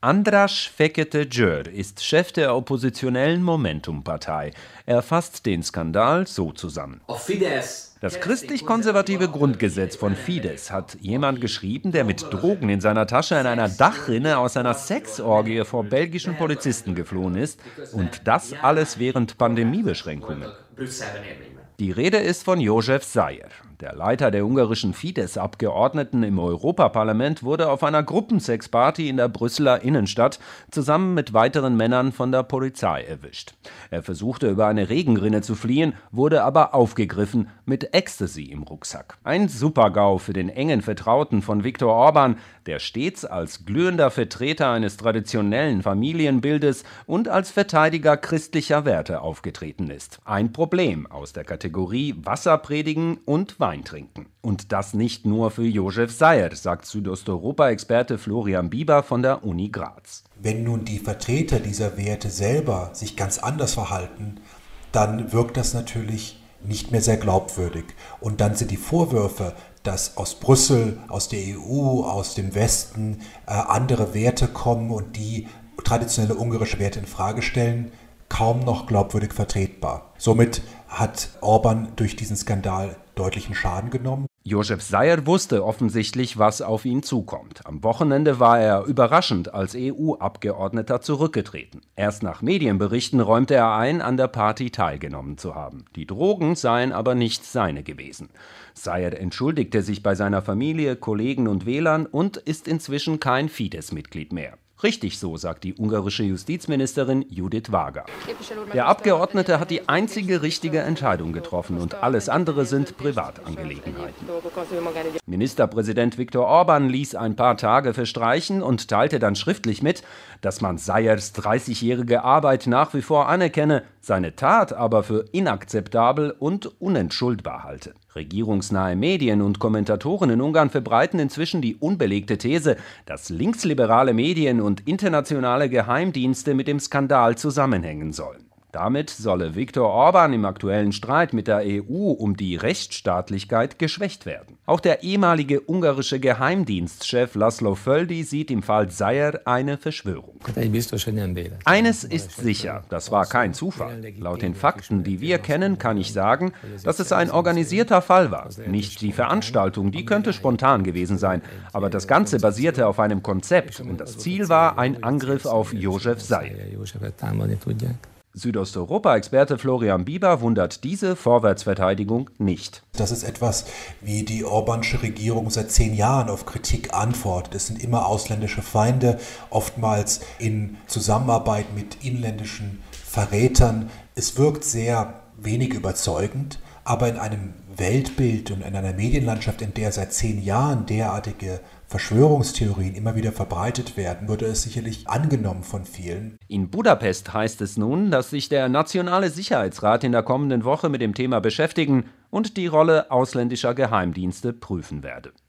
Andras Fekete-Gjör ist Chef der oppositionellen Momentum-Partei. Er fasst den Skandal so zusammen. Das christlich-konservative Grundgesetz von Fidesz hat jemand geschrieben, der mit Drogen in seiner Tasche in einer Dachrinne aus einer Sexorgie vor belgischen Polizisten geflohen ist. Und das alles während Pandemiebeschränkungen. Die Rede ist von József Szájer. Der Leiter der ungarischen Fidesz-Abgeordneten im Europaparlament wurde auf einer Gruppensexparty in der Brüsseler Innenstadt zusammen mit weiteren Männern von der Polizei erwischt. Er versuchte über eine Regenrinne zu fliehen, wurde aber aufgegriffen mit Ecstasy im Rucksack. Ein Super-GAU für den engen Vertrauten von Viktor Orbán, der stets als glühender Vertreter eines traditionellen Familienbildes und als Verteidiger christlicher Werte aufgetreten ist. Ein Problem aus der Kategorie Wasser predigen und Wein trinken. Und das nicht nur für József Szájer, sagt Südosteuropa-Experte Florian Bieber von der Uni Graz. Wenn nun die Vertreter dieser Werte selber sich ganz anders verhalten, dann wirkt das natürlich nicht mehr sehr glaubwürdig. Und dann sind die Vorwürfe, dass aus Brüssel, aus der EU, aus dem Westen andere Werte kommen und die traditionelle ungarische Werte in Frage stellen, kaum noch glaubwürdig vertretbar. Somit hat Orbán durch diesen Skandal deutlichen Schaden genommen. József Szájer wusste offensichtlich, was auf ihn zukommt. Am Wochenende war er überraschend als EU-Abgeordneter zurückgetreten. Erst nach Medienberichten räumte er ein, an der Party teilgenommen zu haben. Die Drogen seien aber nicht seine gewesen. Szájer entschuldigte sich bei seiner Familie, Kollegen und Wählern und ist inzwischen kein Fidesz-Mitglied mehr. Richtig so, sagt die ungarische Justizministerin Judith Varga. Der Abgeordnete hat die einzige richtige Entscheidung getroffen und alles andere sind Privatangelegenheiten. Ministerpräsident Viktor Orbán ließ ein paar Tage verstreichen und teilte dann schriftlich mit, dass man Szájers 30-jährige Arbeit nach wie vor anerkenne, seine Tat aber für inakzeptabel und unentschuldbar halte. Regierungsnahe Medien und Kommentatoren in Ungarn verbreiten inzwischen die unbelegte These, dass linksliberale Medien und internationale Geheimdienste mit dem Skandal zusammenhängen sollen. Damit solle Viktor Orbán im aktuellen Streit mit der EU um die Rechtsstaatlichkeit geschwächt werden. Auch der ehemalige ungarische Geheimdienstchef Laszlo Földi sieht im Fall Szájer eine Verschwörung. Eines ist sicher, das war kein Zufall. Laut den Fakten, die wir kennen, kann ich sagen, dass es ein organisierter Fall war. Nicht die Veranstaltung, die könnte spontan gewesen sein, aber das Ganze basierte auf einem Konzept und das Ziel war ein Angriff auf József Szájer. Südosteuropa-Experte Florian Bieber wundert diese Vorwärtsverteidigung nicht. Das ist etwas, wie die Orbánsche Regierung seit 10 Jahren auf Kritik antwortet. Es sind immer ausländische Feinde, oftmals in Zusammenarbeit mit inländischen Verrätern. Es wirkt sehr wenig überzeugend, aber in einem Weltbild und in einer Medienlandschaft, in der seit 10 Jahren derartige Verschwörungstheorien immer wieder verbreitet werden, würde es sicherlich angenommen von vielen. In Budapest heißt es nun, dass sich der Nationale Sicherheitsrat in der kommenden Woche mit dem Thema beschäftigen und die Rolle ausländischer Geheimdienste prüfen werde.